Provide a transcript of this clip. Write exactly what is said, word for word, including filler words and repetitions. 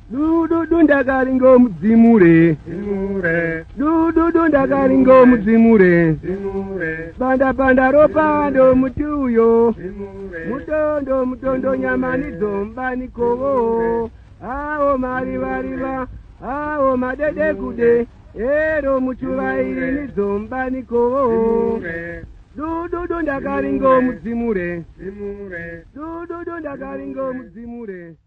dududu ndakaringo mudzimure dududu ndakaringo mudzimure panda panda ropando muti uyo mutondo mutondo nyamanidzo mbanikovo awo marivariva awo madedekude ero muchuvairi nidzo mbanikovo dududu ndakaringo mudzimure dududu ndakaringo mudzimure